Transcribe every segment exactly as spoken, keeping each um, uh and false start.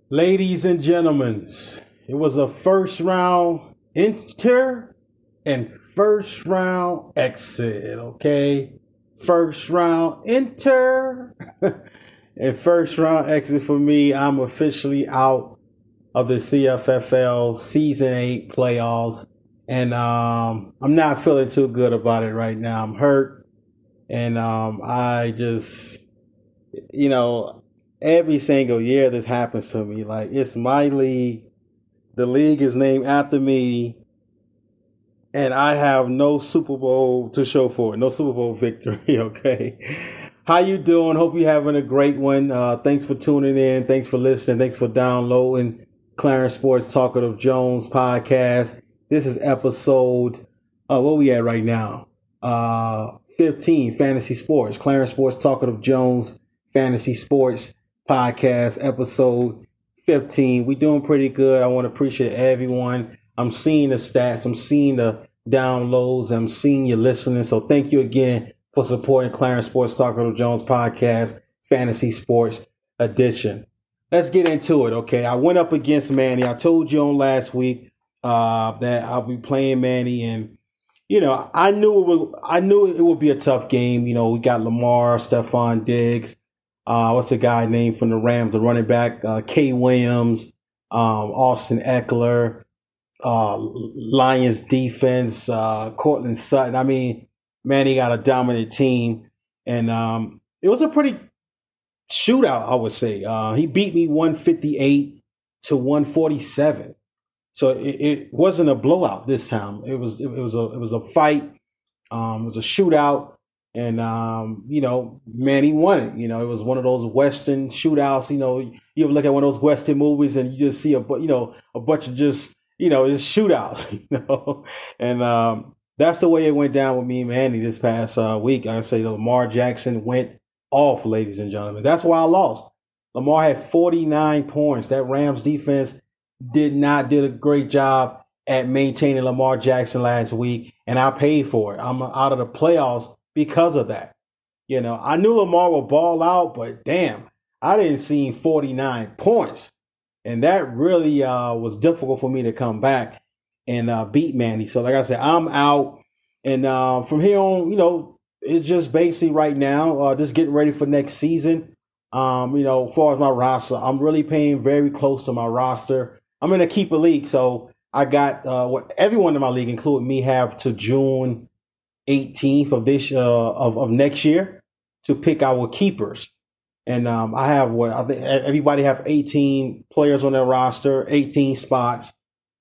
Ladies and gentlemen, it was a first round enter and first round exit, okay? First round enter and first round exit for me. I'm officially out of the C F F L Season eight playoffs, and um, I'm not feeling too good about it right now. I'm hurt, and um, I just, you know, every single year this happens to me. Like, it's my league. The league is named after me, and I have no Super Bowl to show for it. No Super Bowl victory. Okay. How you doing? Hope you're having a great one. Uh, thanks for tuning in. Thanks for listening. Thanks for downloading Clarence Sports Talkative Jones podcast. This is episode, uh, what we at right now? Uh, fifteen, Fantasy Sports. Clarence Sports Talkative Jones Fantasy Sports podcast, episode fifteen. We doing pretty good. I want to appreciate everyone. I'm seeing the stats. I'm seeing the downloads. I'm seeing you listening. So thank you again for supporting Clarence Sports Talkative Jones podcast, Fantasy Sports Edition. Let's get into it, okay? I went up against Manny. I told you on last week uh, that I'll be playing Manny, and you know, I knew it would. I knew it would be a tough game. You know, we got Lamar, Stephon Diggs. Uh, what's the guy named from the Rams, the running back? Uh, Kay Williams, um, Austin Eckler, uh, Lions defense, uh, Cortland Sutton. I mean, Manny got a dominant team, and um, it was a pretty shootout, I would say. Uh, he beat me one fifty-eight to one forty-seven. So it, it wasn't a blowout this time. It was it, it was a it was a fight. Um, it was a shootout, and um, you know, Manny won it. You know, it was one of those Western shootouts. You know, you ever look at one of those Western movies and you just see a you know a bunch of just you know just shootout. You know, and um, that's the way it went down with me and Manny this past uh, week. Like I say, Lamar Jackson went off, ladies and gentlemen. That's why I lost. Lamar had forty-nine points. That Rams defense did not did a great job at maintaining Lamar Jackson last week, and I paid for it. I'm out of the playoffs because of that. You know, I knew Lamar would ball out, but damn, I didn't see forty-nine points, and that really uh, was difficult for me to come back and uh, beat Manny. So, like I said, I'm out, and uh, from here on, you know, it's just basically right now, uh, just getting ready for next season. Um, you know, as far as my roster, I'm really paying very close to my roster. I'm in a keeper league, so I got uh, what everyone in my league, including me, have to June eighteenth of this uh, of of next year to pick our keepers. And um, I have what I think everybody have eighteen players on their roster, eighteen spots,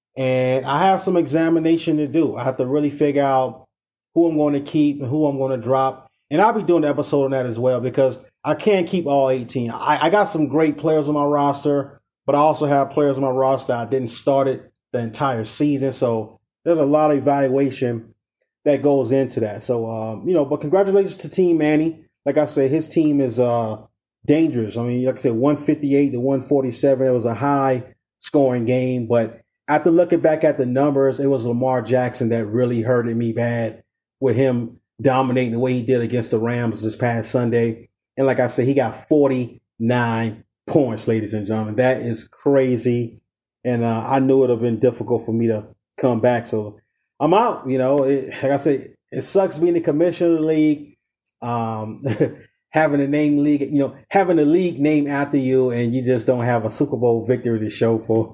and I have some examination to do. I have to really figure out who I'm going to keep and who I'm going to drop. And I'll be doing an episode on that as well because I can't keep all eighteen. I, I got some great players on my roster. But I also have players on my roster I didn't start it the entire season. So there's a lot of evaluation that goes into that. So, um, you know, but congratulations to Team Manny. Like I said, his team is uh, dangerous. I mean, like I said, one fifty-eight to one forty-seven. It was a high scoring game. But after looking back at the numbers, it was Lamar Jackson that really hurted me bad with him dominating the way he did against the Rams this past Sunday. And like I said, he got forty-nine points, ladies and gentlemen. That is crazy. And uh, I knew it would have been difficult for me to come back. So I'm out. You know, it, like I say, it sucks being the commissioner of the league, um, having a name league, you know, having a league named after you, and you just don't have a Super Bowl victory to show for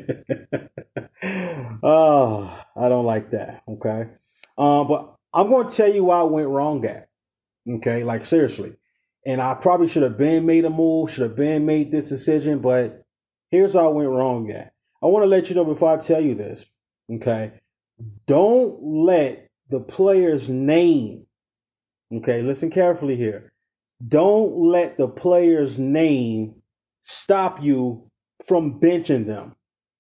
it. Oh, I don't like that. Okay. Um, but I'm going to tell you why I went wrong at. Okay. Like, seriously. And I probably should have been made a move, should have been made this decision, but here's where I went wrong at. I want to let you know before I tell you this, okay? Don't let the player's name, okay, listen carefully here. Don't let the player's name stop you from benching them.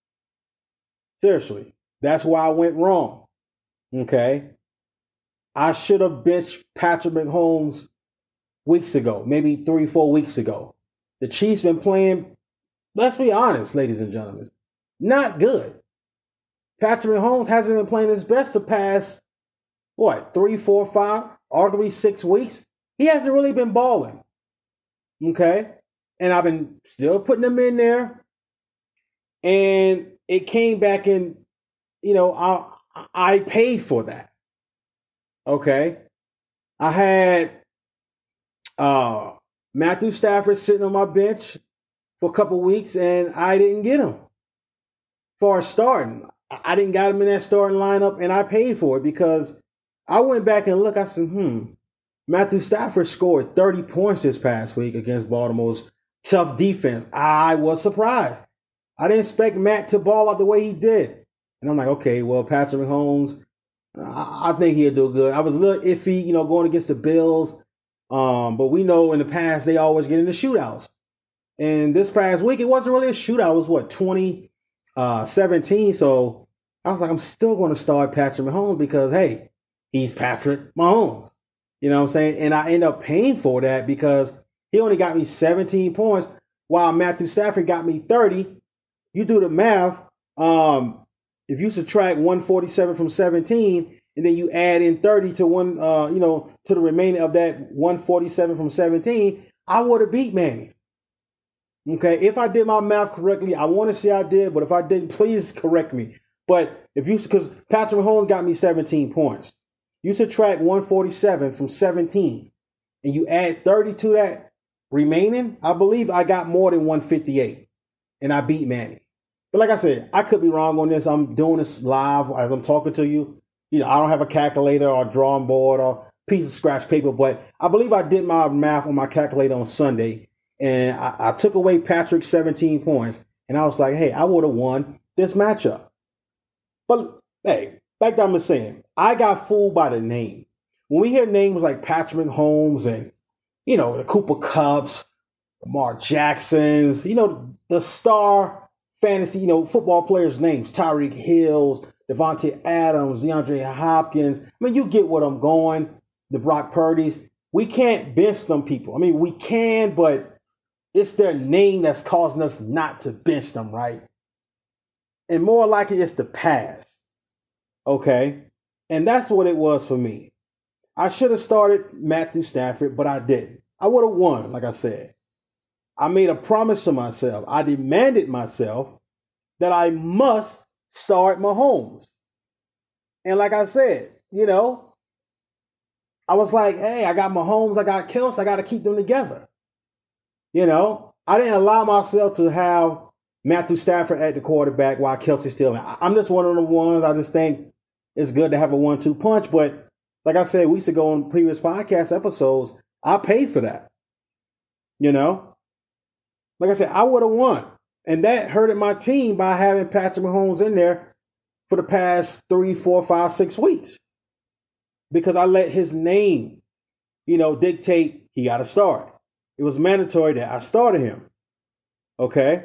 Seriously, that's why I went wrong, okay? I should have benched Patrick Mahomes weeks ago, maybe three, four weeks ago. The Chiefs been playing, let's be honest, ladies and gentlemen, not good. Patrick Mahomes hasn't been playing his best the past, what, three, four, five, arguably six weeks. He hasn't really been balling. Okay? And I've been still putting him in there. And it came back and, you know, I I paid for that. Okay. I had uh, Matthew Stafford sitting on my bench for a couple weeks, and I didn't get him for starting. I didn't got him in that starting lineup, and I paid for it because I went back and looked. I said, hmm, Matthew Stafford scored thirty points this past week against Baltimore's tough defense. I was surprised. I didn't expect Matt to ball out the way he did. And I'm like, okay, well, Patrick Mahomes, I, I think he'll do good. I was a little iffy, you know, going against the Bills. Um, but we know in the past they always get into shootouts. And this past week, it wasn't really a shootout. It was what, twenty seventeen. So I was like, I'm still going to start Patrick Mahomes because, hey, he's Patrick Mahomes. You know what I'm saying? And I end up paying for that because he only got me seventeen points while Matthew Stafford got me thirty. You do the math. Um, if you subtract one forty-seven from seventeen, and then you add in thirty to one, uh, you know, to the remaining of that one forty-seven from seventeen, I would have beat Manny. Okay, if I did my math correctly, I want to say I did, but if I didn't, please correct me. But if you, because Patrick Mahomes got me seventeen points, you subtract one forty-seven from seventeen, and you add thirty to that remaining, I believe I got more than one fifty-eight, and I beat Manny. But like I said, I could be wrong on this. I'm doing this live as I'm talking to you. You know, I don't have a calculator or a drawing board or piece of scratch paper, but I believe I did my math on my calculator on Sunday, and I, I took away Patrick's seventeen points, and I was like, hey, I would have won this matchup. But hey, like I was saying, I got fooled by the name. When we hear names like Patrick Mahomes and, you know, the Cooper Kupps, Lamar Jacksons, you know, the star fantasy, you know, football players' names, Tyreek Hill, Devontae Adams, DeAndre Hopkins. I mean, you get what I'm going, the Brock Purdy's. We can't bench them people. I mean, we can, but it's their name that's causing us not to bench them, right? And more likely it's the pass. Okay? And that's what it was for me. I should have started Matthew Stafford, but I didn't. I would have won, like I said. I made a promise to myself. I demanded myself that I must start Mahomes. And like I said, you know, I was like, hey, I got Mahomes, I got Kelce, I got to keep them together. You know, I didn't allow myself to have Matthew Stafford at the quarterback while Kelce's still in. I'm just one of the ones, I just think it's good to have a one two punch. But like I said weeks ago on previous podcast episodes, I paid for that. You know? Like I said, I would have won. And that hurted my team by having Patrick Mahomes in there for the past three, four, five, six weeks. Because I let his name, you know, dictate he got to start. It was mandatory that I started him. Okay?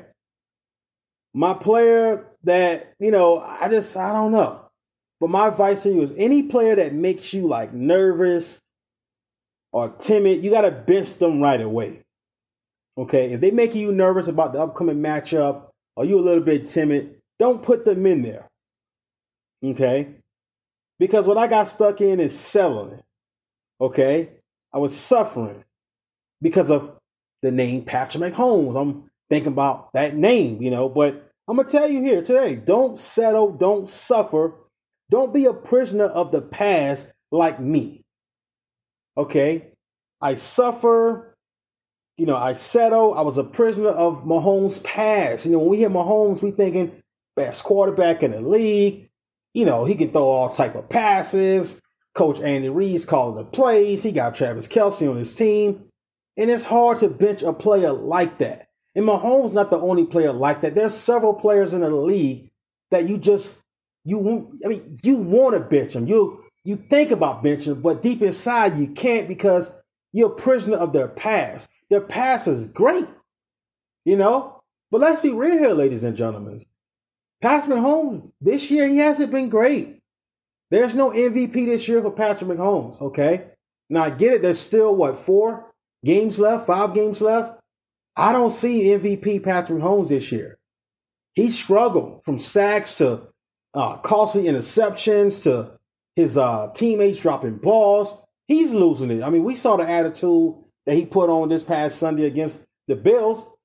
My player that, you know, I just, I don't know. But my advice to you is any player that makes you like nervous or timid, you got to bench them right away. Okay, if they make you nervous about the upcoming matchup or you a little bit timid, don't put them in there. Okay? Because what I got stuck in is settling. Okay? I was suffering because of the name Patrick Mahomes. I'm thinking about that name, you know, but I'm going to tell you here today, don't settle, don't suffer, don't be a prisoner of the past like me. Okay? I suffer. You know, I settled. I was a prisoner of Mahomes' past. You know, when we hear Mahomes, we thinking best quarterback in the league. You know, he can throw all type of passes. Coach Andy Reid's calling the plays. He got Travis Kelce on his team. And it's hard to bench a player like that. And Mahomes not the only player like that. There's several players in the league that you just, you, I mean, you want to bench them. You, you think about benching them, but deep inside you can't because you're a prisoner of their past. Their pass is great, you know? But let's be real here, ladies and gentlemen. Patrick Mahomes, this year, he hasn't been great. There's no M V P this year for Patrick Mahomes, okay? Now, I get it. There's still, what, four games left, five games left? I don't see M V P Patrick Mahomes this year. He struggled from sacks to uh, costly interceptions to his uh, teammates dropping balls. He's losing it. I mean, we saw the attitude that he put on this past Sunday against the Bills.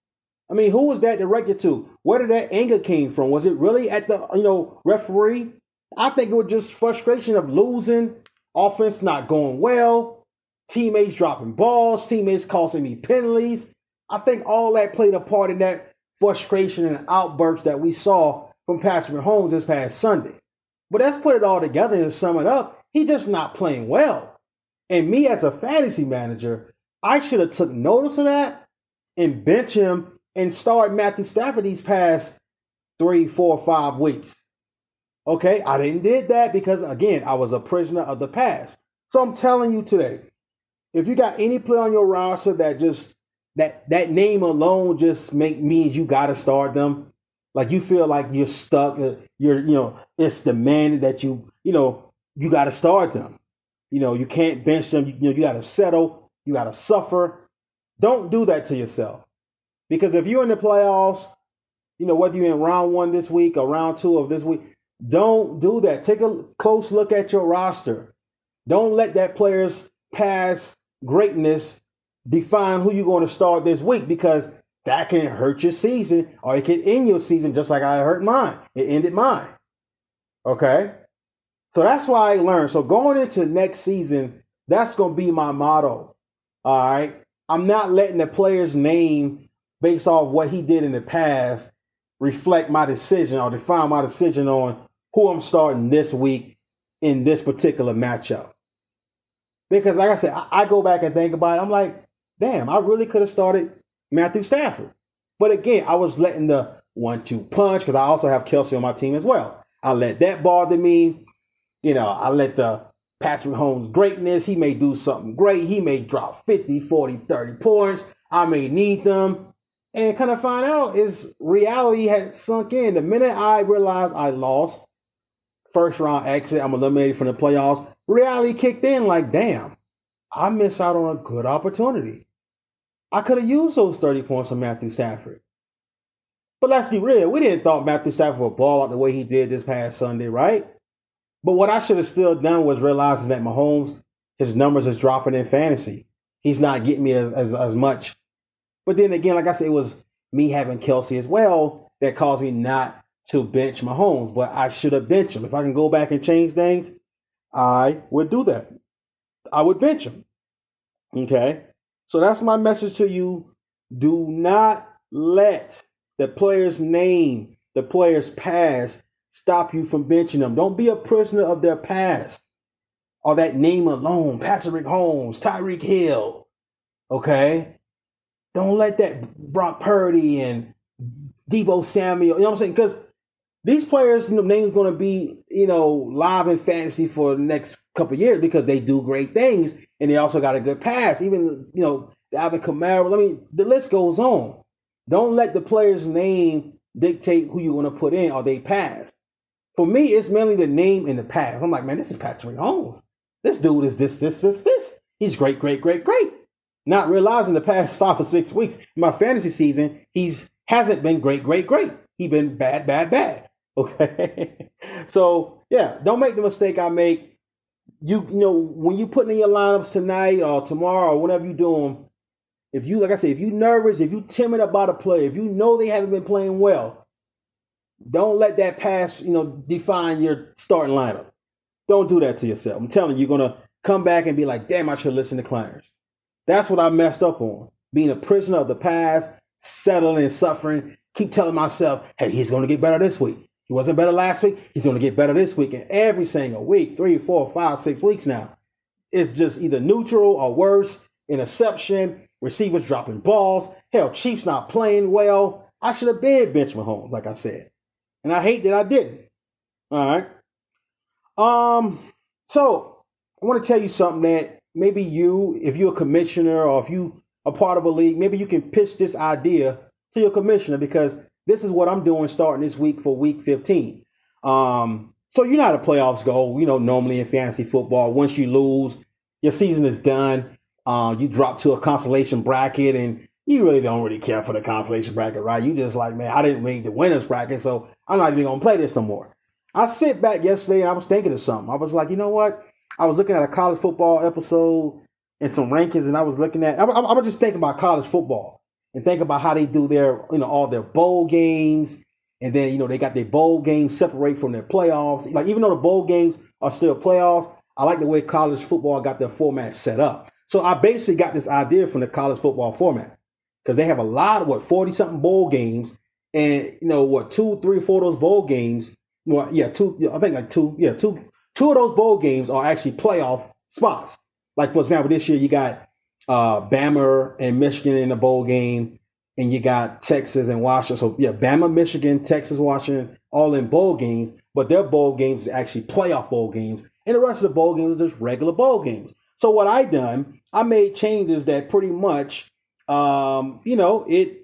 I mean, who was that directed to? Where did that anger came from? Was it really at the you know referee? I think it was just frustration of losing, offense not going well, teammates dropping balls, teammates costing me penalties. I think all that played a part in that frustration and outburst that we saw from Patrick Mahomes this past Sunday. But let's put it all together and sum it up. He's just not playing well. And me as a fantasy manager, I should have took notice of that and bench him and start Matthew Stafford these past three, four, five weeks. Okay, I didn't did that because, again, I was a prisoner of the past. So I'm telling you today, if you got any player on your roster that just, that that name alone just make means you got to start them, like you feel like you're stuck, you're, you know, it's demanded that you, you know, you got to start them. You know, you can't bench them. You, you know, you got to settle. You got to suffer. Don't do that to yourself. Because if you're in the playoffs, you know, whether you're in round one this week or round two of this week, don't do that. Take a close look at your roster. Don't let that player's past greatness define who you're going to start this week, because that can hurt your season, or it can end your season just like I hurt mine. It ended mine. Okay? So that's why I learned. So going into next season, that's going to be my motto. All right? I'm not letting the player's name based off what he did in the past reflect my decision or define my decision on who I'm starting this week in this particular matchup. Because like I said, I, I go back and think about it. I'm like, damn, I really could have started Matthew Stafford. But again, I was letting the one two punch, because I also have Kelsey on my team as well. I let that bother me. You know, I let the Patrick Mahomes greatness, he may do something great. He may drop fifty, forty, thirty points. I may need them. And kind of find out is reality had sunk in. The minute I realized I lost, first round exit, I'm eliminated from the playoffs, reality kicked in like, damn, I missed out on a good opportunity. I could have used those thirty points from Matthew Stafford. But let's be real, we didn't thought Matthew Stafford would ball out the way he did this past Sunday, right? But what I should have still done was realizing that Mahomes, his numbers is dropping in fantasy. He's not getting me as, as, as much. But then again, like I said, it was me having Kelsey as well that caused me not to bench Mahomes. But I should have benched him. If I can go back and change things, I would do that. I would bench him. Okay? So that's my message to you. Do not let the player's name, the player's past, stop you from benching them. Don't be a prisoner of their past or that name alone. Patrick Mahomes, Tyreek Hill. Okay? Don't let that Brock Purdy and Deebo Samuel, you know what I'm saying? Because these players, you know, names going to be, you know, live in fantasy for the next couple of years because they do great things and they also got a good pass. Even, you know, Alvin Kamara, I mean, the list goes on. Don't let the player's name dictate who you're going to put in or they pass. For me, it's mainly the name and the pass. I'm like, man, this is Patrick Mahomes. This dude is this, this, this, this. He's great, great, great, great. Not realizing the past five or six weeks, in my fantasy season, he's hasn't been great, great, great. He's been bad, bad, bad. Okay. So yeah, don't make the mistake I make. You, you know, when you putting in your lineups tonight or tomorrow or whatever you're doing, if you, like I said, if you're nervous, if you're timid about a player, if you know they haven't been playing well, don't let that pass, you know, define your starting lineup. Don't do that to yourself. I'm telling you, you're going to come back and be like, damn, I should listen to Clarence. That's what I messed up on. Being a prisoner of the past, settling and suffering, keep telling myself, hey, he's going to get better this week. He wasn't better last week. He's going to get better this week. And every single week, three, four, five, six weeks now, it's just either neutral or worse, interception, receivers dropping balls. Hell, Chiefs not playing well. I should have been bench Mahomes, like I said. And I hate that I didn't. All right. Um. So I want to tell you something that maybe you, if you're a commissioner or if you are part of a league, maybe you can pitch this idea to your commissioner, because this is what I'm doing starting this week for week fifteen. Um, so you know how the playoffs go. You know, normally in fantasy football, once you lose, your season is done. Uh, you drop to a consolation bracket and you really don't really care for the consolation bracket, right? You just like, man, I didn't read the winner's bracket, so I'm not even going to play this no more. I sit back yesterday and I was thinking of something. I was like, you know what? I was looking at a college football episode and some rankings, and I was looking at, I, I, I was just thinking about college football. and think about how they do their, you know, all their bowl games. And then, you know, they got their bowl games separate from their playoffs. Like, even though the bowl games are still playoffs, I like the way college football got their format set up. So I basically got this idea from the college football format because they have a lot of, what, forty-something bowl games. And, you know, what, two, three, four of those bowl games, well, yeah, two, I think like two, yeah, two, two of those bowl games are actually playoff spots. Like, for example, this year you got uh, Bama and Michigan in the bowl game. And you got Texas and Washington. So, yeah, Bama, Michigan, Texas, Washington, all in bowl games. But their bowl games are actually playoff bowl games. And the rest of the bowl games are just regular bowl games. So what I done, I made changes that pretty much, um, you know, it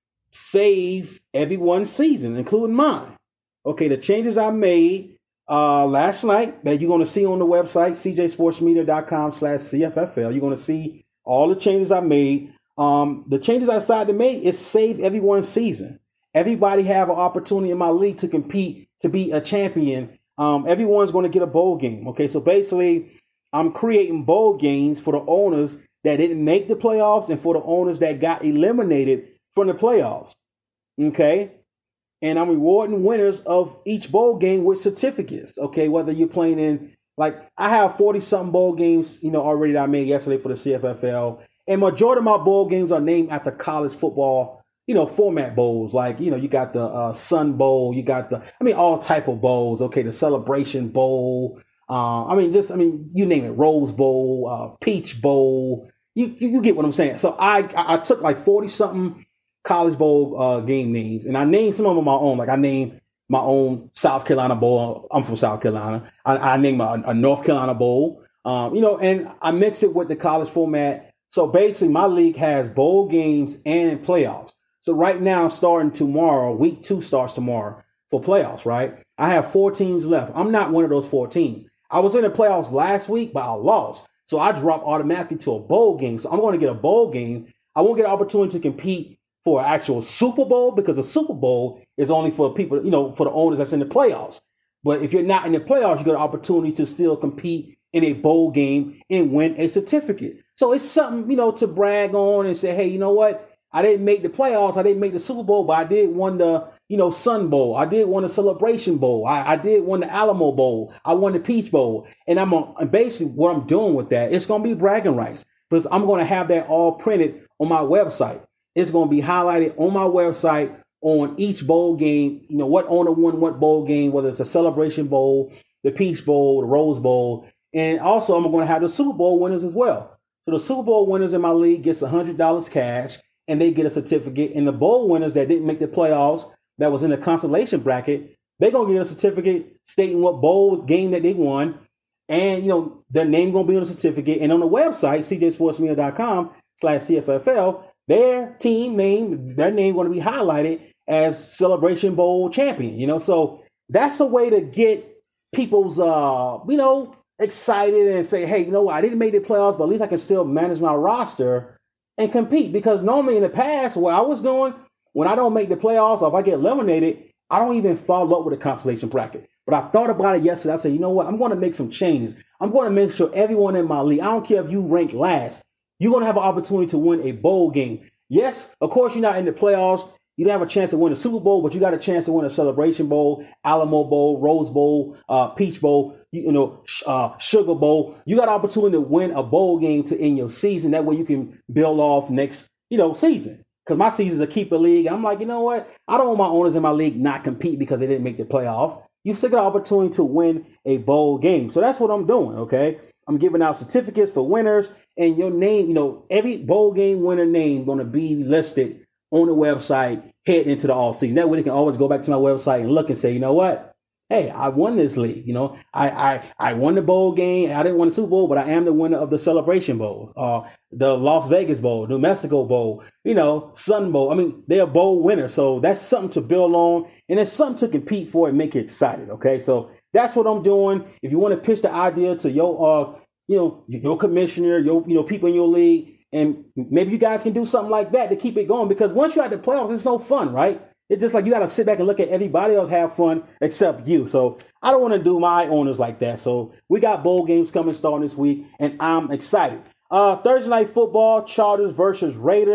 saved everyone's season, including mine. Okay, the changes I made uh, last night that you're going to see on the website, c j sports media dot com slash C F F L. You're going to see all the changes I made. Um, the changes I decided to make is save everyone's season. Everybody have an opportunity in my league to compete, to be a champion. Um, everyone's going to get a bowl game. Okay, so basically, I'm creating bowl games for the owners that didn't make the playoffs and for the owners that got eliminated from the playoffs. Okay, and I'm rewarding winners of each bowl game with certificates. Okay, whether you're playing in, like, I have forty-something bowl games, you know, already that I made yesterday for the C F F L. And majority of my bowl games are named after college football, you know, format bowls. Like, you know, you got the uh, Sun Bowl, you got the, I mean, all type of bowls. Okay, the Celebration Bowl. Uh, I mean, just, I mean, you name it, Rose Bowl, uh, Peach Bowl. You, you you get what I'm saying. So I I took like forty something college bowl uh, game names, and I named some of them my own. Like I named my own South Carolina Bowl. I'm from South Carolina. I, I named a, a North Carolina Bowl. Um, you know, and I mix it with the college format. So basically, my league has bowl games and playoffs. So right now, starting tomorrow, week two starts tomorrow for playoffs, right? I have four teams left. I'm not one of those four teams. I was in the playoffs last week, but I lost. So I dropped automatically to a bowl game. So I'm going to get a bowl game. I won't get an opportunity to compete for an actual Super Bowl because a Super Bowl is only for people, you know, for the owners that's in the playoffs. But if you're not in the playoffs, you get an opportunity to still compete in a bowl game and win a certificate. So it's something, you know, to brag on and say, hey, you know what? I didn't make the playoffs. I didn't make the Super Bowl, but I did won the, you know, Sun Bowl. I did won the Celebration Bowl. I, I did won the Alamo Bowl. I won the Peach Bowl. And I'm on, basically what I'm doing with that, it's going to be bragging rights because I'm going to have that all printed on my website. It's going to be highlighted on my website on each bowl game, you know, what owner won what bowl game, whether it's a Celebration Bowl, the Peach Bowl, the Rose Bowl. And also I'm going to have the Super Bowl winners as well. So the Super Bowl winners in my league gets one hundred dollars cash and they get a certificate. And the bowl winners that didn't make the playoffs, that was in the consolation bracket, they're going to get a certificate stating what bowl game that they won. And, you know, their name going to be on the certificate. And on the website, c j sports media dot com slash C F F L, their team name, their name going to be highlighted as Celebration Bowl champion, you know. So that's a way to get people's, uh, you know, excited and say, hey, you know what, I didn't make the playoffs, but at least I can still manage my roster and compete. Because normally in the past, what I was doing, when I don't make the playoffs or if I get eliminated, I don't even follow up with a consolation bracket. But I thought about it yesterday. I said, you know what, I'm going to make some changes. I'm going to make sure everyone in my league, I don't care if you rank last, you're going to have an opportunity to win a bowl game. Yes, of course, you're not in the playoffs. You don't have a chance to win a Super Bowl, but you got a chance to win a Celebration Bowl, Alamo Bowl, Rose Bowl, uh, Peach Bowl, you, you know, uh, Sugar Bowl. You got an opportunity to win a bowl game to end your season. That way you can build off next, you know, season. Because my season's a keeper league. I'm like, you know what? I don't want my owners in my league not compete because they didn't make the playoffs. You still got an opportunity to win a bowl game. So that's what I'm doing, okay? I'm giving out certificates for winners, and your name, you know, every bowl game winner name going to be listed on the website heading into the all season. That way they can always go back to my website and look and say, you know what? Hey, I won this league. You know, I I, I won the bowl game. I didn't win the Super Bowl, but I am the winner of the Celebration Bowl, uh, the Las Vegas Bowl, New Mexico Bowl, you know, Sun Bowl. I mean, they're bowl winners. So that's something to build on, and it's something to compete for and make you excited. Okay, so that's what I'm doing. If you want to pitch the idea to your, uh, you know, your commissioner, your, you know, people in your league, and maybe you guys can do something like that to keep it going. Because once you're at the playoffs, it's no fun, right? It's just like you got to sit back and look at everybody else have fun except you. So I don't want to do my owners like that. So we got bowl games coming starting this week, and I'm excited. Uh, Thursday night football, Chargers versus Raiders.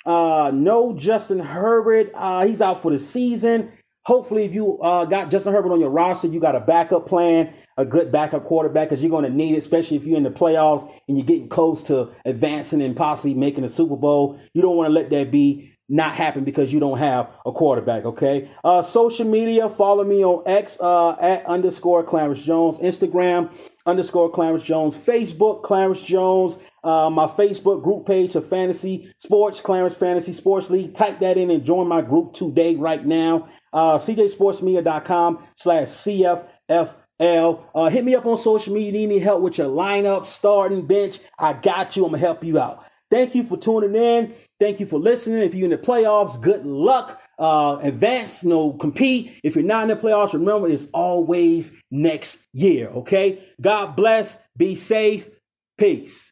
Uh, no Justin Herbert. Uh, he's out for the season. Hopefully, if you uh, got Justin Herbert on your roster, you got a backup plan, a good backup quarterback, because you're going to need it, especially if you're in the playoffs and you're getting close to advancing and possibly making a Super Bowl. You don't want to let that be not happen because you don't have a quarterback, okay? Uh, social media, follow me on X uh, at underscore Clarence Jones, Instagram underscore Clarence Jones, Facebook Clarence Jones, uh, my Facebook group page of Fantasy Sports, Clarence Fantasy Sports League. Type that in and join my group today, right now. Uh, cjsportsmedia.com slash CFFL. Uh, hit me up on social media. You need help with your lineup, starting bench. I got you. I'm going to help you out. Thank you for tuning in. Thank you for listening. If you're in the playoffs, good luck. Uh, advance, you know, compete. If you're not in the playoffs, remember, it's always next year, okay? God bless. Be safe. Peace.